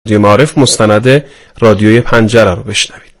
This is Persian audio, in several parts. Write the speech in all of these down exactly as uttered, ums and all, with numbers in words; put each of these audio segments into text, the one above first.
رادیو معارف مستند رادیوی پنجره رو بشنوید.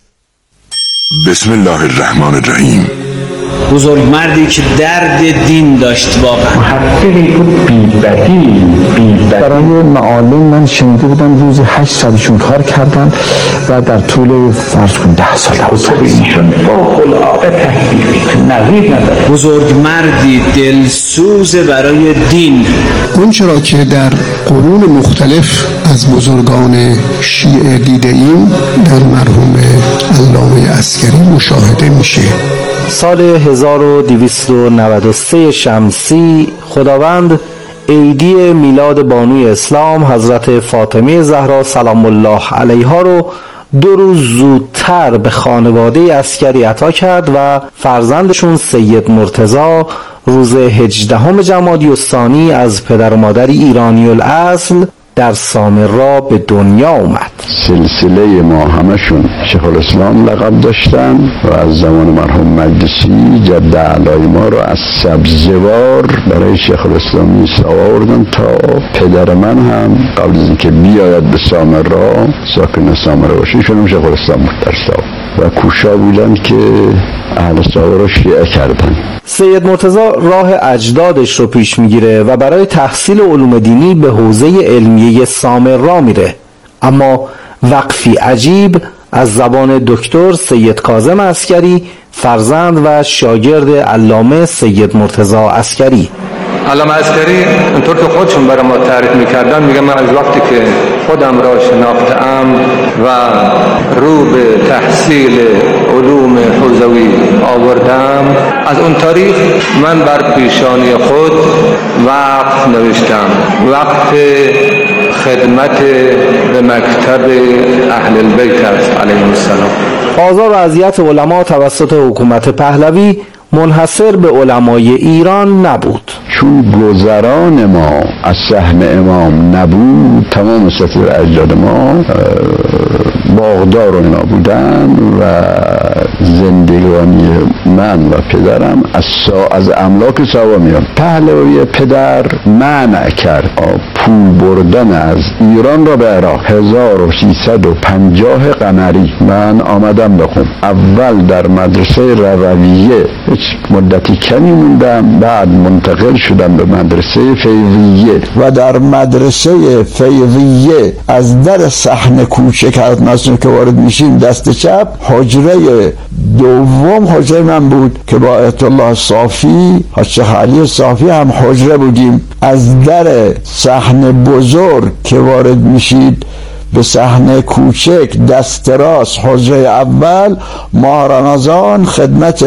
بسم الله الرحمن الرحیم. بزرگ مردی که درد دین داشت، واقعا محققی بود بی‌بدیل بی‌بدیل. برای معالم من شنیده بودم روزی هشتصدشون کار کردن و در طول فرض کن ده سال کتبیشون فوق العاده تحقیقی نظیر نداره. بزرگ مردی دلسوز برای دین. اون چرا که در قرون مختلف از بزرگان شیعه دیده ایم در مرحوم علامه عسگری مشاهده میشه. سال هزار و دویست و نود و سه شمسی خداوند عیدی میلاد بانوی اسلام حضرت فاطمه زهرا سلام الله علیها رو دو روز زودتر به خانواده عسگری عطا کرد و فرزندشون سید مرتضی روز هجدهم جمادی الثانی از پدر و مادری ایرانی الاصل در سامرا به دنیا اومد. سلسله ما همشون شیخ الاسلام لقب داشتن و از زمان مرحوم مجلسی جد اعلای ما رو از سبزوار برای شیخ الاسلام آوردن تا پدر من هم قبل از اینکه بیاید به سامرا ساکن سامرا باشه، ایشون هم شیخ الاسلام بود در سامرا و کوشا بودن که اهل سامرا رو شیعه کردن. سید مرتضی راه اجدادش رو پیش میگیره و برای تحصیل علوم دینی به حوزه علمیه سامرا میره، اما وقفی عجیب از زبان دکتر سید کاظم عسگری فرزند و شاگرد علامه سید مرتضی عسگری. علامه عسگری اونطور که خودشون برای ما تعریف میکردن، میگم من از وقتی که خودم را شناختم و رو به تحصیل علوم حوزوی آوردم، از اون تاریخ من بر پیشانی خود وقف نوشتم، وقف خدمت به مکتب اهل البیت است علیهم السلام. آزار و اذیت علما توسط حکومت پهلوی منحصر به علمای ایران نبود. چون گذران ما از صحن امام نبود، تمام ستیر اجداد ما باغدار و اینا بودن و زندگانی من و پدرم از, سا از املاک سوامیان. پهلوی پدر منع کرد پول بردن از ایران را به عراق. هزار و سیصد و پنجاه قمری من آمدم بخون. اول در مدرسه روویه هیچ مدتی کمی موندم، بعد منتقل شدم به مدرسه فیضیه و در مدرسه فیضیه از در صحن کوچک از مسجد که وارد میشیم دست چپ، حجره دوم حجره من بود که با آیت الله صافی حاج علی صافی هم حجره بودیم. از در صحن بزرگ که وارد میشید به صحن کوچک دست راست حجره اول، ماه رمضان خدمت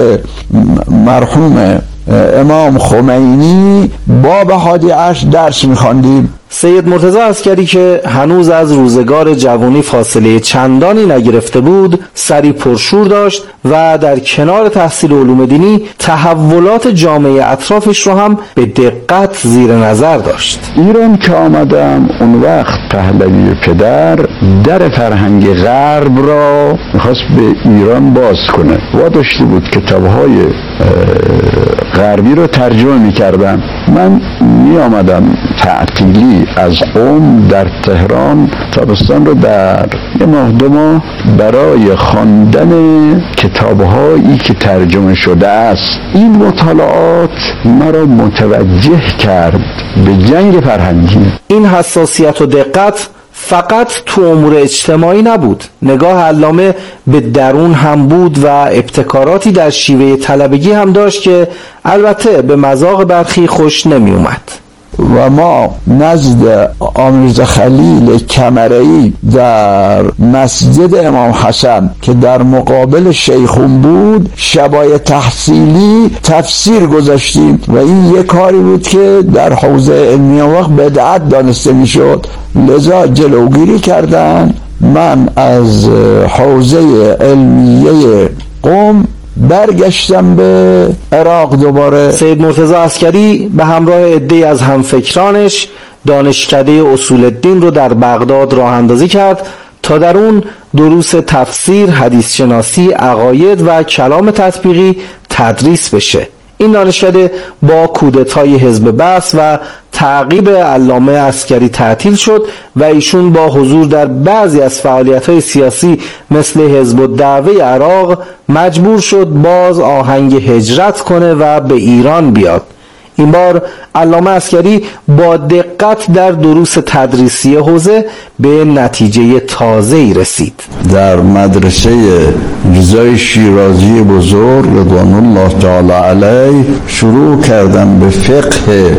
مرحوم امام خمینی باب هادی عشر درس میخواندیم. سید مرتضی عسگری که هنوز از روزگار جوانی فاصله چندانی نگرفته بود، سری پرشور داشت و در کنار تحصیل علوم دینی تحولات جامعه اطرافش رو هم به دقت زیر نظر داشت. ایران که آمدم اون وقت پهلوی پدر در فرهنگ غرب را میخواست به ایران باز کنه و داشته بود کتابهای غربی رو ترجمه میکردم. من میآمدم تعطیلی از قم در تهران تابستان رو در یه ماه دو ماه برای خواندن کتابهایی که ترجمه شده است. این مطالعات مرا متوجه کرد به جنگ فرهنگی. این حساسیت و دقت فقط تو امور اجتماعی نبود، نگاه علامه به درون هم بود و ابتکاراتی در شیوه طلبگی هم داشت که البته به مذاق برخی خوش نمی اومد. و ما نزد آمیرزا خلیل کمرئی در مسجد امام حسن که در مقابل شیخون بود شبای تحصیلی تفسیر گذاشتیم و این یک کاری بود که در حوزه علمی وقت بدعت دانسته می شد، لذا جلوگیری کردن. من از حوزه علمیه قم برگشتم به عراق دوباره. سید مرتضی عسگری به همراه عده‌ای از همفکرانش دانشکده اصول الدین رو در بغداد راه اندازی کرد تا در اون دروس تفسیر، حدیث شناسی، عقاید و کلام تطبیقی تدریس بشه. این دانشکده با کودتای حزب بعث و تعقیب علامه عسکری تعطیل شد و ایشون با حضور در بعضی از فعالیت‌های سیاسی مثل حزب الدعوه عراق مجبور شد باز آهنگ هجرت کنه و به ایران بیاد. این بار علامه عسکری با دقت در دروس تدریسی حوزه به نتیجه تازه‌ای رسید. در مدرسه رضای شیرازی بزرگ رضوان الله تعالی علیه شروع کردم به فقه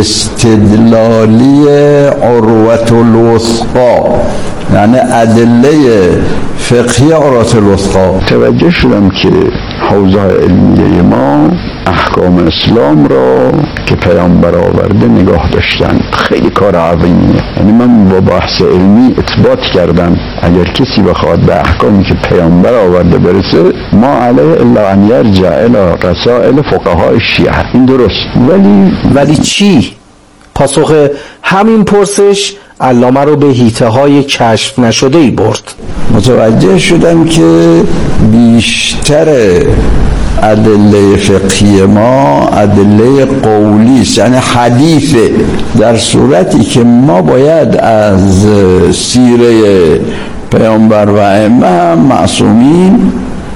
استدلالی عروة الوثقی، یعنی ادله فقهی عروة الوثقی. توجه شدم که حوزه علمیه ما احکام اسلام را که پیامبر آورده نگاه داشتن. خیلی کار عظیمیه. یعنی من با بحث علمی اثبات کردم اگر کسی بخواد به احکامی که پیامبر آورده برسه، ما علیه الا ان یرجع الی رسائل فقهای شیعه. این درست. ولی ولی چی؟ پاسخ همین پرسش علامه رو به حیطه‌های کشف نشده‌ای برد. متوجه شدم که بیشتر ادله فقهی ما ادله قولی است، یعنی حدیثه، در صورتی که ما باید از سیره پیامبر و ائمه هم معصومین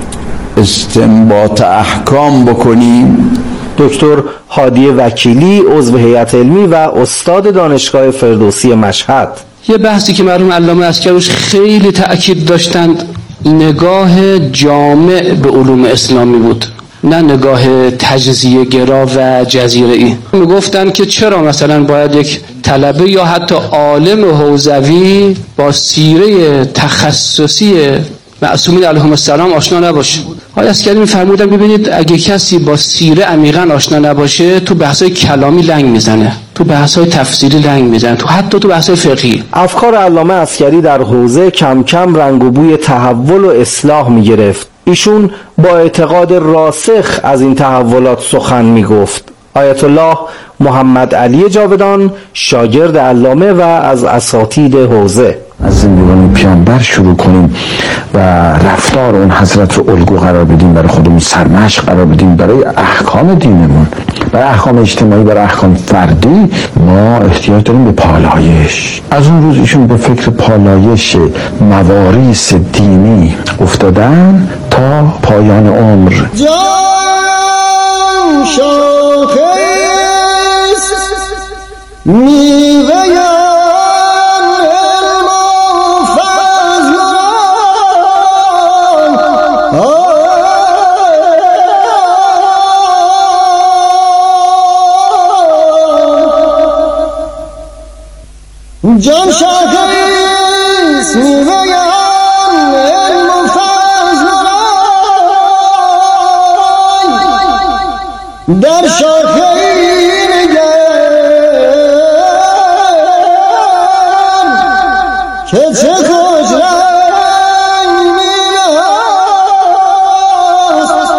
استنباط احکام بکنیم. دکتر هادی وکیلی، عضو هیئت علمی و استاد دانشگاه فردوسی مشهد. یه بحثی که مرحوم علامه عسکری خیلی تأکید داشتند، نگاه جامع به علوم اسلامی بود، نه نگاه تجزیه گرا و جزیره ای. میگفتن که چرا مثلا باید یک طلبه یا حتی عالم حوزوی با سیره تخصصی معصومین علیهم السلام آشنا نباشه. آقای عسکری می‌فرمودن ببینید اگه کسی با سیره عمیقاً آشنا نباشه تو بحث‌های کلامی لنگ میزنه، تو بحث‌های تفسیری لنگ میزنه، تو حتی تو بحث‌های فقهی. افکار علامه عسکری در حوزه کم کم رنگ و بوی تحول و اصلاح می‌گرفت. ایشون با اعتقاد راسخ از این تحولات سخن میگفت. آیت الله محمد علی جاودان شاگرد علامه و از اساتید حوزه. از زندگانی پیامبر شروع کنیم و رفتار اون حضرت رو الگو قرار بدیم، برای خودمون سرمشق قرار بدیم، برای احکام دینمون، برای احکام اجتماعی، برای احکام فردی ما احتیاج داریم به پالایش. از اون روز ایشون به فکر پالایش مواریث دینی افتادن تا پایان عمر. جان شاخص میوه جان شاخص میوه علم و فضل در شاخه نگر که چه خوش رنگ می‌ناست.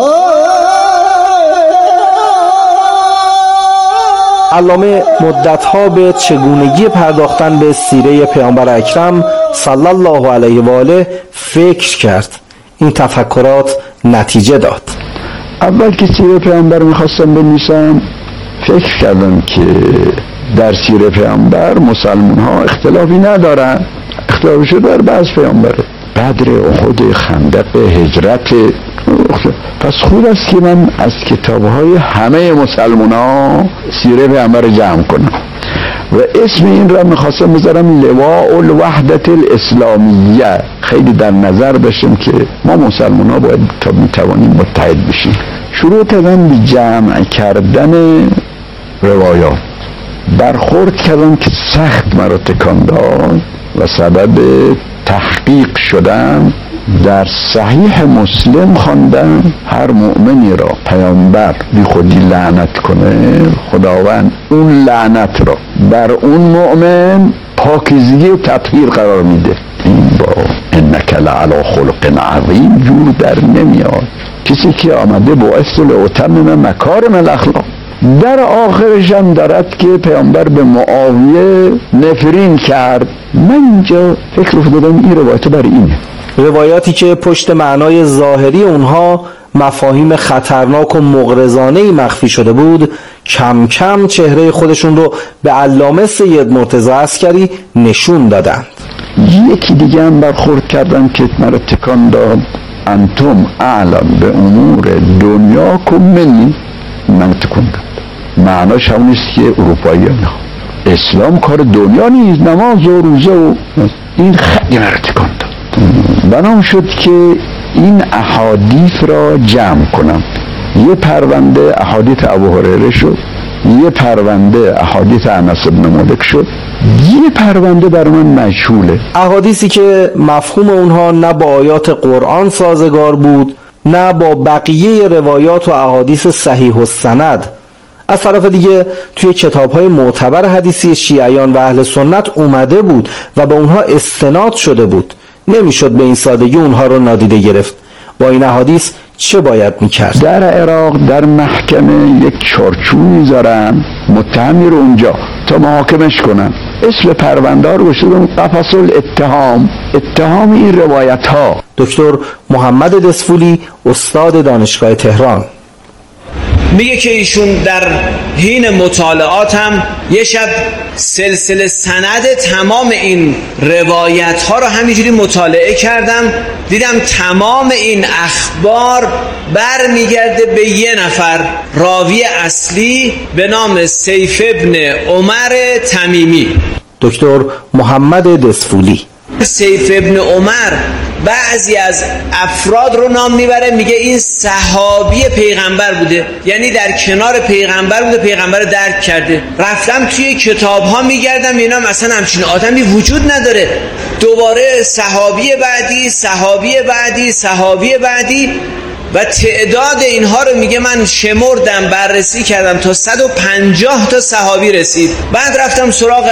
علامه مدتها به چگونگی پرداختن به سیره پیامبر اکرم صلی الله علیه و آله فکر کرد. این تفکرات نتیجه داد. اول که سیره پیامبر میخواستم بنویسم فکر کردم که در سیره پیامبر مسلمان ها اختلافی ندارن، اختلافشون در بعض پیامبره، بدر، احد، خندق، هجرت. پس خوب است که من از کتابهای همه مسلمان ها سیره پیامبر جمع کنم و اسم این را میخواستم بذارم لواء الوحدت الاسلامیه. خیلی در نظر داشتم که ما مسلمان ها باید تا میتوانیم متحد بشیم. شروع کردم به جمع کردن روایات، برخورد کردم که سخت مرا تکان داد و سبب تحقیق شدم. در صحیح مسلم خواندم هر مؤمنی را پیامبر بی خودی لعنت کنه، خداوند اون لعنت را بر اون مؤمن پاکیزگی و تطهیر قرار میده. این با انک لعلی خلق عظیم جور در نمیاد. کسی که آمده باعث لأتمم مکارم الاخلاق. در آخرش هم دارد که پیامبر به معاویه نفرین کرد. من اینجا فکر افتادم این روایت برای اینه، روایاتی که پشت معنای ظاهری اونها مفاهیم خطرناک و مغرضانه‌ای مخفی شده بود، کم کم چهره خودشون رو به علامه سید مرتضی عسکری نشون دادند. یکی دیگه هم برخورد کردن که مرا تکان داد، انتم اعلم به امور دنیا کن منی، من تکان داد. معناش همون است که اروپایی ها اسلام کار دنیا نیست، نماز و روزه و این خیلی مرا تکان داد. بنام شد که این احادیث را جمع کنم. یه پرونده احادیث ابو هریره شد، یه پرونده احادیث انس بن مالک شد، یه پرونده بر من مشغوله. احادیثی که مفهوم اونها نه با آیات قرآن سازگار بود، نه با بقیه روایات و احادیث صحیح السند. از طرف دیگه توی کتاب‌های معتبر حدیثی شیعیان و اهل سنت اومده بود و به اونها استناد شده بود. نمیشد به این سادگی اونها رو نادیده گرفت. با این احادیث چه باید میکرد؟ در عراق در محکمه یک چارچوب میذارن، متهمی رو اونجا تا محاکمش کنن، اسم پرونده ها رو بشدن قفص الاتهام، اتهام این روایت ها. دکتر محمد دسفولی، استاد دانشگاه تهران، میگه که ایشون در حین مطالعات هم یه شب سلسله سند تمام این روایت ها رو همینجوری مطالعه کردم، دیدم تمام این اخبار بر میگرده به یه نفر راوی اصلی به نام سیف ابن عمر تمیمی. دکتر محمد دسفولی. سیف ابن عمر بعضی از افراد رو نام میبره، میگه این صحابی پیغمبر بوده، یعنی در کنار پیغمبر بوده، پیغمبر رو درک کرده. رفتم توی کتاب ها میگردم، اینا مثلا همچین آدمی وجود نداره. دوباره صحابی بعدی، صحابی بعدی، صحابی بعدی و تعداد اینها رو میگه من شمردم، بررسی کردم، تا صد و پنجاه تا صحابی رسید. بعد رفتم سراغ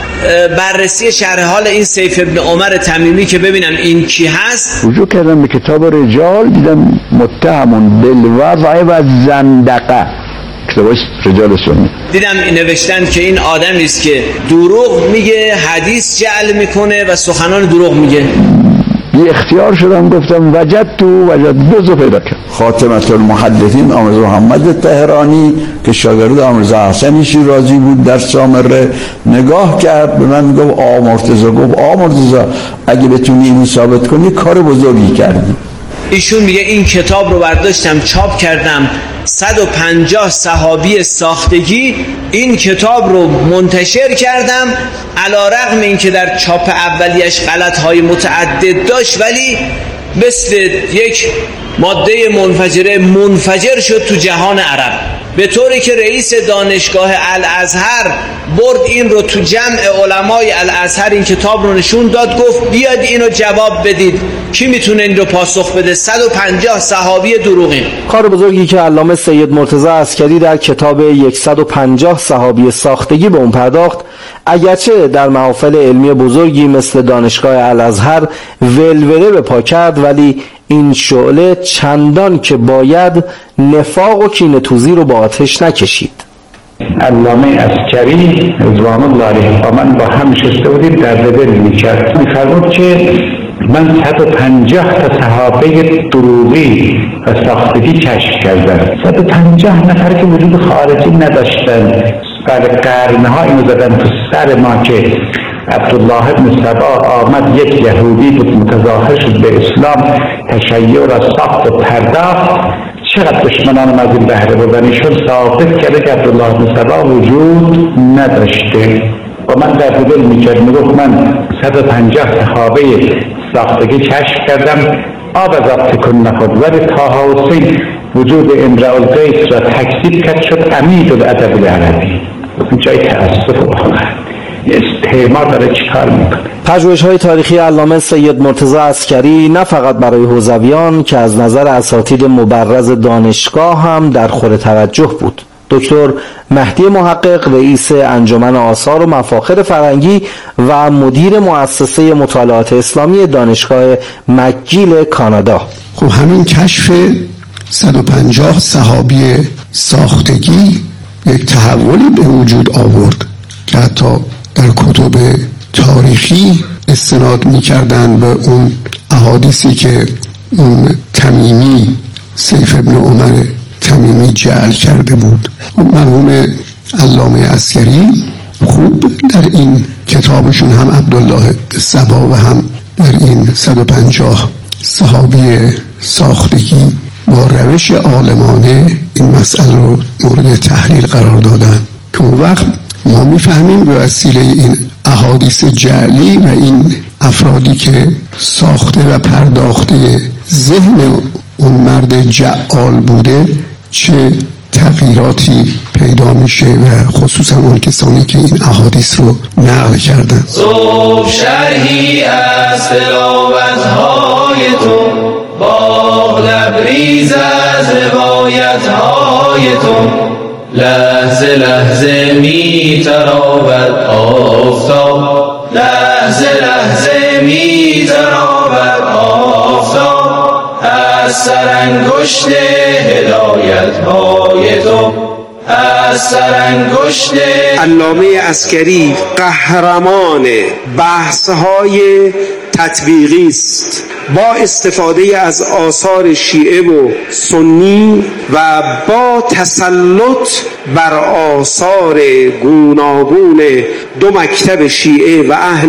بررسی شرح حال این سیف ابن عمر تمیمی که ببینم این کی هست. رجوع کردم به کتاب رجال، دیدم متهمون بالوضع و زندقه، کتاب رجال سنی. دیدم این نوشتن که این آدمی است که دروغ میگه، حدیث جعل میکنه و سخنان دروغ میگه. بی اختیار شدم گفتم وجد تو وجد دوزو پیدا کرد. خاتمه المحدثین آمرزا محمد تهرانی که شاگرد آمرزا حسن شیرازی بود در سامره، نگاه کرد به من گفت آ مرتضی، گفت آ مرتضی اگه بتونی اینو ثابت کنی کار بزرگی کردی. ایشون میگه این کتاب رو برداشتم چاپ کردم، صد و پنجاه صحابی ساختگی این کتاب رو منتشر کردم، علی رغم این که در چاپ اولیش غلط‌های متعدد داشت ولی مثل یک ماده منفجره منفجر شد تو جهان عرب، به طوری که رئیس دانشگاه الازهر برد این رو تو جمع علمای الازهر این کتاب رو نشون داد، گفت بیاید اینو جواب بدید، کی میتونه این رو پاسخ بده؟ صد و پنجاه صحابی دروغین. کار بزرگی که علامه سید مرتضی عسکری در کتاب صد و پنجاه صحابی ساختگی به اون پرداخت، اگرچه در محافل علمی بزرگی مثل دانشگاه الازهر ولوله به پا کرد، ولی این شعله چندان که باید نفاق و کینه‌توزی رو با آتش نکشید. علامه عسکری رضوان الله علیه با من با هم نشسته بودیم، در دل می‌کرد، می‌فرمود که من صد و پنجاه تا صحابه دروغی و ساختگی کشف کردم. صد و پنجاه نفر که وجود خارجی نداشتن، بعد قرنها اینو زدن تو سر ما که عبدالله بن سبا آمد، یک یهودی بود متظاهر شد به اسلام، تشیع را ساخت و پرداخت. چقدر دشمنان از این بهره بردنشون ثابت کرده که عبدالله بن سبا وجود نداشته. و من در دل میکرد، میگفت من صد و پنجاه صحابه ساختگی کشف کردم، آب از آب تکن نخورد، ولی طه حسین وجود امرأ القیس را تکذیب کرد، شد عمید الادب العربی. این جای تأسف واقعا استعمار داره چیکار میکنه. پژوهش‌های تاریخی علامه سید مرتضی عسکری نه فقط برای حوزویان که از نظر اساتید مبرز دانشگاه هم در خور توجه بود. دکتر مهدی محقق، رئیس انجمن آثار و مفاخر فرهنگی و مدیر مؤسسه مطالعات اسلامی دانشگاه مکگیل کانادا. خب همین کشف صد و پنجاه صحابی ساختگی یک تحولی به وجود آورد که حتی در کتب تاریخی استناد می‌کردن به اون احادیثی که اون تمیمی سیف ابن عمر تمیمی جعل کرده بود. مرحوم علامه عسکری خوب در این کتابشون هم عبدالله صبا و هم در این صد و پنجاه صحابی ساختگی با روش عالمانه این مسئله رو مورد تحلیل قرار دادن که اون وقت ما میفهمیم به وسیله این احادیث جعلی و این افرادی که ساخته و پرداخته ذهن اون مرد جعال بوده چه تغییراتی پیدا میشه و خصوصا اون کسانی که این احادیث رو نقل کردن. صبح شرحی از تلاوت‌های تو، باغ لبریز از روایت‌های تو، لحظه لحظه می تراود آفتاب، لحظه لحظه می تراود آفتاب از سرانگشت هدایت های تو، از سرانگشت. علامه عسکری قهرمان بحث‌های تطبیقی است با استفاده از آثار شیعه و سنی و با تسلط بر آثار گوناگون دو مکتب شیعه و اهل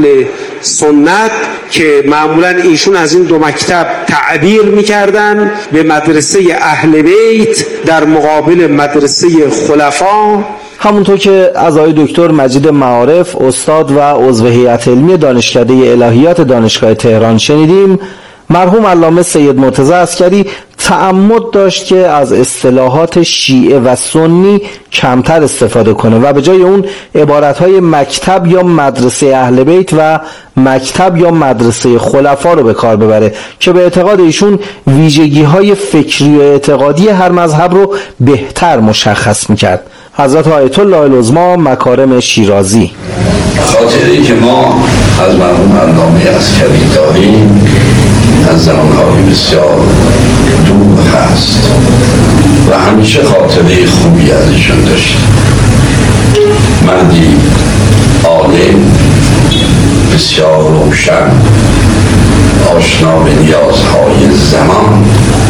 سنت که معمولا ایشون از این دو مکتب تعبیر می‌کردن به مدرسه اهل بیت در مقابل مدرسه خلفا. همونطور که از آقای دکتر مجید معارف استاد و عضو هیئت علمی دانشکده الهیات دانشگاه تهران شنیدیم، مرحوم علامه سید مرتضی عسکری تعمد داشت که از اصطلاحات شیعه و سنی کمتر استفاده کنه و به جای اون عبارتهای مکتب یا مدرسه اهل بیت و مکتب یا مدرسه خلفا رو به کار ببره که به اعتقاد ایشون ویژگی‌های فکری و اعتقادی هر مذهب رو بهتر مشخص می‌کرد. حضرت آیت الله العظما مکارم شیرازی: خاطری که ما از مرحوم علامه عسکری داریم از زمانهای بسیار دور هست و همیشه خاطره خوبی از ایشون داشتیم. مردی عالم، بسیار روشن، آشنا به نیازهای زمان،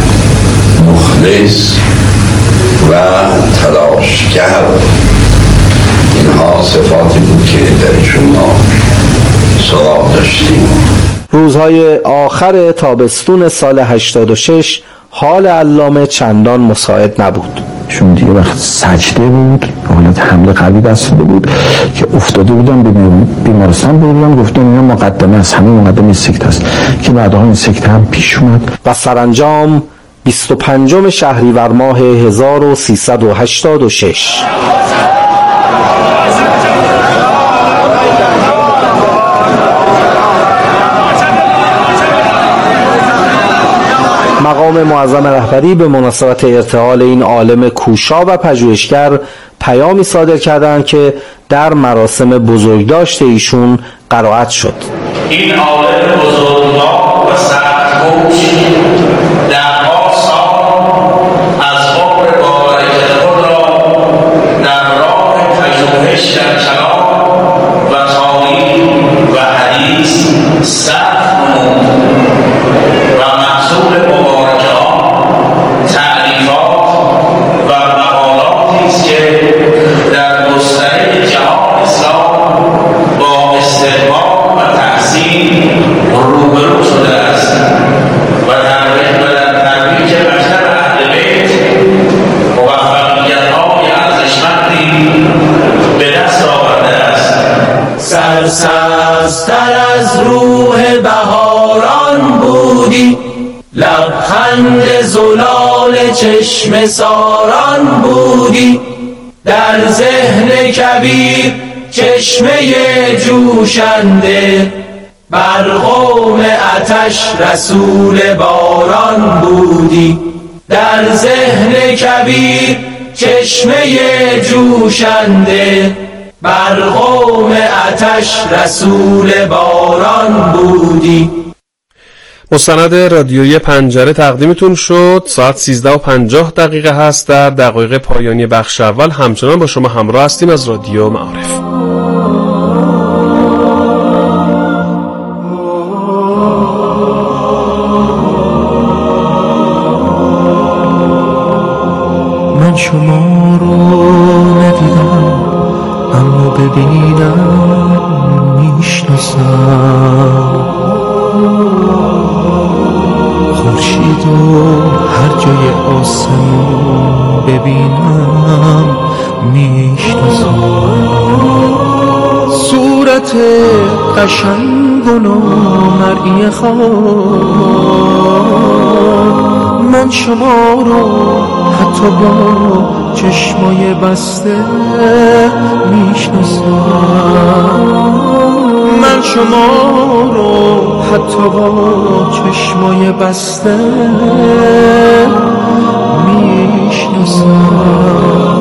مخلص و تلاشگر. اینها صفاتی بود که در ایشون ما سراغ داشتیم. روزهای آخر تابستون سال هشتاد و شش حال علامه چندان مساعد نبود. چون دیگه وقت سجده بود، حالت حمله قلبی دست داده بود که افتاده بودن به بیمارستان بردن، گفتن اینا مقدمه است، همین مقدمه سکته است که بعدها این سکته هم پیش اومد و سرانجام بیست و پنجم شهریور ماه هزار و سیصد و هشتاد و شش مقام معظم رهبری به مناسبت ارتحال این عالم کوشا و پژوهشگر پیامی صادر کردند که در مراسم بزرگداشت ایشون قرائت شد. این عالم بزرگوار و سخت‌کوش در آسان از باب بارک خود را در راه پژوهش در کلام و تاریخ و حدیث صرف نمود و محصول مبارک آن تعریفات و مقالاتی است که در گستره جهان اسلام با استقبال و تحسین روبرو شده است و در ترویج مکتب اهل بیت موفقیت‌های ارزشمندی به دست آورده است. سرسبزتر از روح بهاران بودی، لبخند زلال چشم ساران بودی، در ذهن کبیر چشمه جوشنده، بر قوم آتش رسول باران بودی، در ذهن کبیر چشمه جوشنده، بر قوم آتش رسول باران بودی. مستند رادیویی پنجره تقدیمتون شد. ساعت سیزده و پنجاه دقیقه هست. در دقایق پایانی بخش اول همچنان با شما همراه هستیم از رادیو معارف. شما رو ندیدم اما ببینم میشناسم. خورشید و هر جای آسمون ببینم میشناسم. صورت قشنگ و نامرئی خواب من شما رو حتی با چشمای بسته میشناسم. من شما رو حتی با چشمای بسته میشناسم.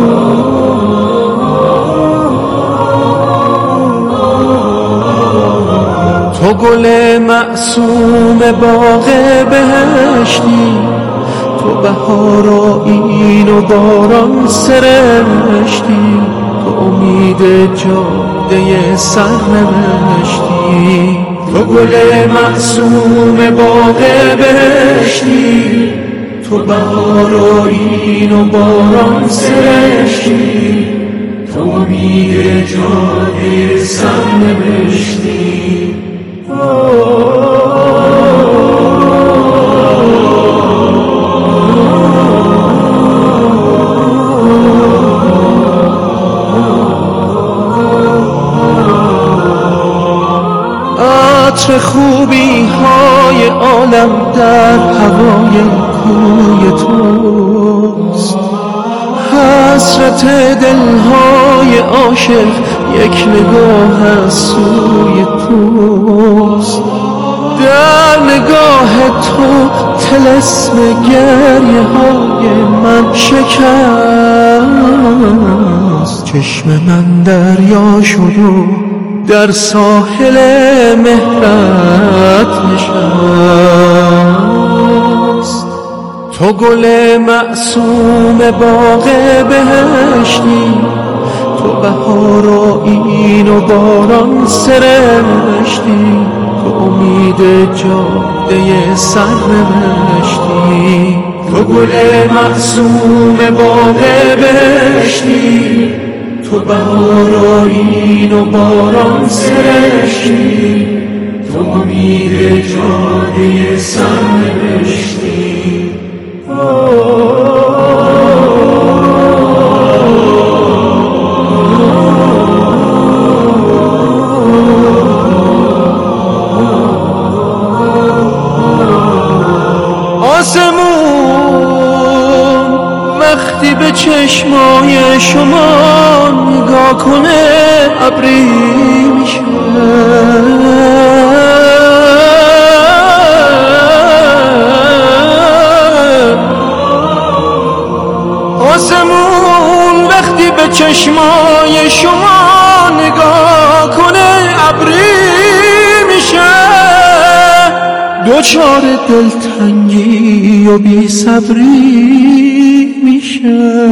تو گل معصوم باغ بهشتی، تو بهار و این و باران سرشتی، تو امید جاده سرنوشتی. تو گل معصوم باغ بهشتی، تو بهار و این و باران سرشتی، تو امید جاده سرنوشتی. عطر خوبی های عالم در هوای کوی توست، حسرت دلهای عاشق یک نگاه از سوی توست. در نگاه تو طلسم گریه های من شکست. چشم من دریا شد و در ساحل مهرت نشست. تو گل معصوم باغ بهشتی، تو بهار و این و باران سرشتی، تو امید جاده سرنوشتی. تو گل معصوم باغ بهشتی، تو بهار و این و باران سرشتی، تو امید جاده سرنوشتی. آسمون وقتی به چشمای شما نگاه کنه ابری میشه. آسمون وقتی به چشمای شما نگاه کنه ابری میشه. دوچار دلتنگی و بی صبری میشه.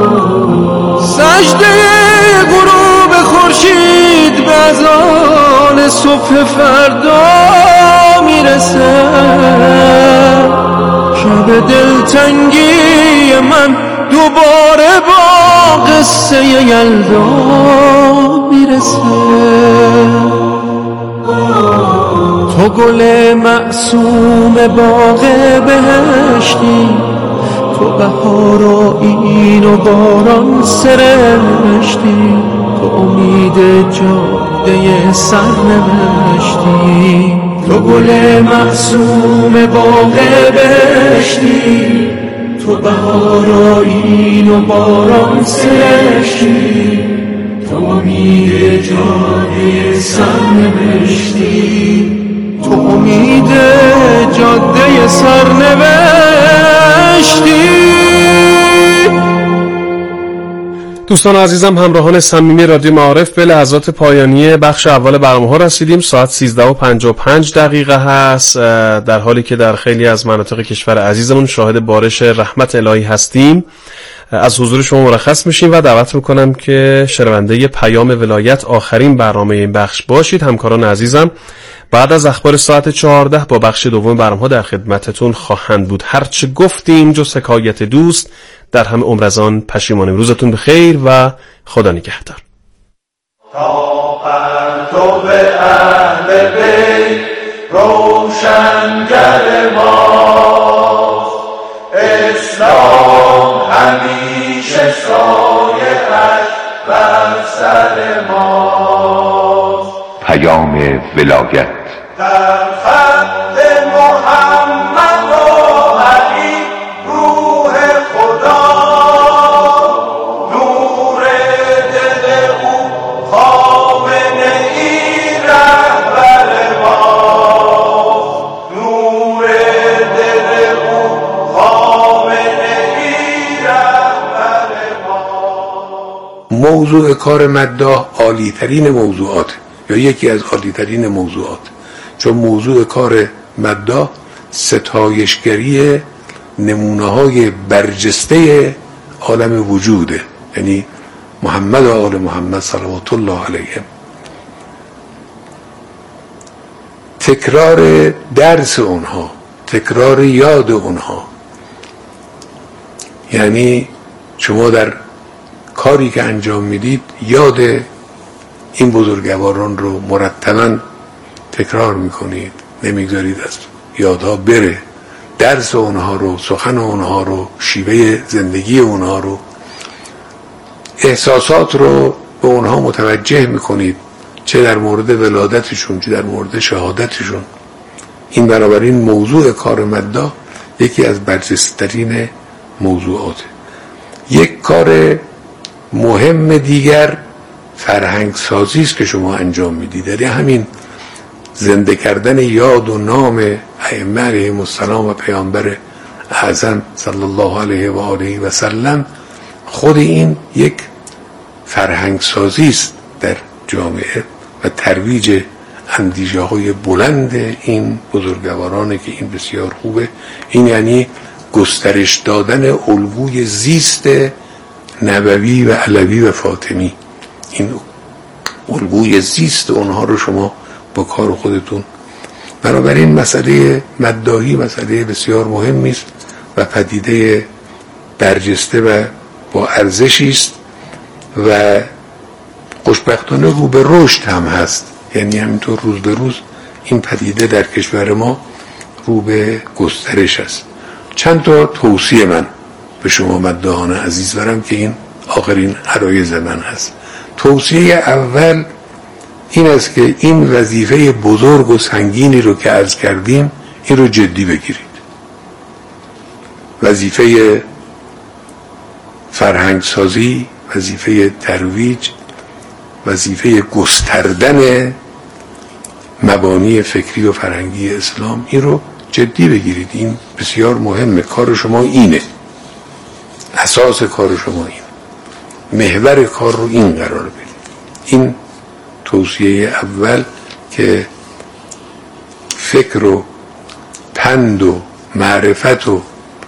سجده غروب خورشید به اذان صبح فردا میرسه. شب دلتنگی من دوباره با قصه یلدا میرسه. تو گل معصوم باغ بهشتی، تو بهار و این و باران سرشتی، تو امید جاده سرنوشتی. تو گل معصوم باغ بهشتی، تو بهار و این و باران سرشتی، تو امید جاده سرنوشتی. تو امید جاده سرنوشتی. دوستان عزیزم، همراهان صمیمی رادیو معارف، به لحظات پایانی بخش اول برنامه ها رسیدیم. ساعت سیزده و پنجاه و پنج دقیقه هست، در حالی که در خیلی از مناطق کشور عزیزمون شاهد بارش رحمت الهی هستیم. از حضور شما مرخص میشیم و دعوت میکنم که شنونده پیام ولایت آخرین برنامه این بخش باشید. همکاران عزیزم بعد از اخبار ساعت چهارده با بخش دوم برنامه‌ها در خدمتتون خواهند بود. هرچه گفتیم جز حکایت دوست در همه عمر از آن پشیمانیم. روزتون بخیر و خدا نگهدار. تا پرتو اهل بیت روشنگر ماست، اسلام همیشه سایه‌اش بر سر ماست. پیام ولایت در خط محمد و علی روح خدا، نور دل او خامنه ای رهبر ماست، نور دل او خامنه ای رهبر ماست. موضوع کار مداح عالی ترین موضوعات یا یکی از عالی ترین موضوعات، چون موضوع کار مداح ستایشگری نمونه های برجسته عالم وجوده، یعنی محمد و آل محمد صلوات الله علیهم. تکرار درس اونها، تکرار یاد اونها، یعنی شما در کاری که انجام میدید یاد این بزرگواران رو مرتباً تکرار میکنید، نمیگذارید از یادها بره. درس اونها رو، سخن اونها رو، شیوه زندگی اونها رو، احساسات رو به اونها متوجه میکنید، چه در مورد ولادتشون چه در مورد شهادتشون. این بنابراین موضوع کار مداح یکی از برجسته‌ترین موضوعاته. یک کار مهم دیگر فرهنگ سازی است که شما انجام میدید، یعنی همین زنده کردن یاد و نام ائمه علیهم السلام و پیامبر اعظم صلی الله علیه و آله و سلم. خود این یک فرهنگ سازی است در جامعه و ترویج اندیشه های بلند این بزرگوارانه که این بسیار خوبه. این یعنی گسترش دادن الگوی زیست نبوی و علوی و فاطمی. این الگوی زیست اونها رو شما با کار خودتون. بنابراین مسئله مداحی مسئله بسیار مهمی است و پدیده برجسته و با ارزشی است و خوشبختانه رو به رشد هم هست. یعنی همینطور روز به روز این پدیده در کشور ما رو به گسترش است. چند تا توصیه من به شما مداحان عزیز برم که این آخرین عرایض من هست. توصیه اول این است که این وظیفه بزرگ و سنگینی رو که عرض کردیم این رو جدی بگیرید. وظیفه فرهنگ سازی، وظیفه ترویج، وظیفه گستردن مبانی فکری و فرهنگی اسلام، این رو جدی بگیرید. این بسیار مهمه. کار شما اینه، اساس کار شما اینه، محور کار رو این قرار بدید. این توصیه اول که فکر و پند و معرفت و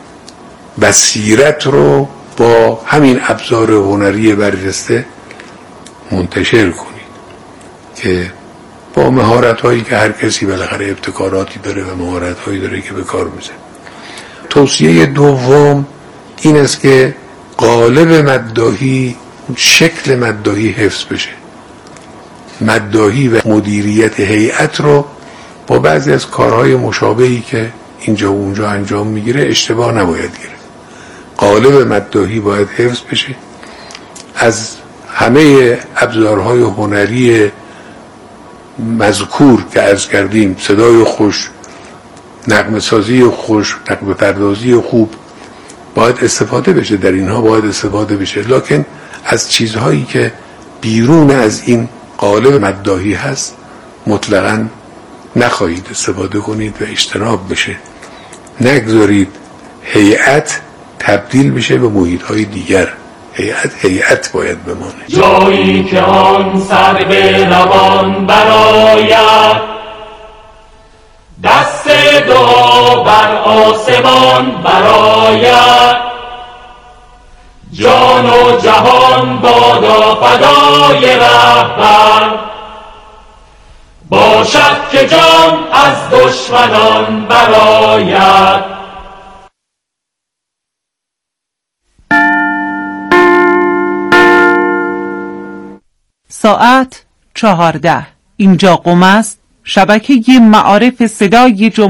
بصیرت رو با همین ابزار هنری برجسته منتشر کنید که با مهارت هایی که هر کسی بالاخره ابتکاراتی داره و مهارت هایی داره که به کار میزنه. توصیه دوم این است که قالب مداحی، شکل مداحی حفظ بشه. مداحی و مدیریت هیئت رو با بعضی از کارهای مشابهی که اینجا و اونجا انجام میگیره اشتباه نباید گرفت. قالب مداحی باید حفظ بشه. از همه ابزارهای هنری مذکور که عرض کردیم، صدای خوش، نغمه سازی خوش، نغمه پردازی خوب باید استفاده بشه. در اینها باید استفاده بشه، لکن از چیزهایی که بیرون از این قالب مداحی هست مطلقاً نخواهید استفاده کنید و اجتناب بشه. نگذارید هیئت تبدیل بشه به محیط‌های دیگر. هیئت هیئت باید بمانه. جایی که آن سر به روان براید، دست دعا بر آسمان براید، جان و جهان بادا فدای رهبر، باشد که جان از دشمنان برآید. ساعت چهارده. اینجا قم است، شبکه معارف صدای جمهوری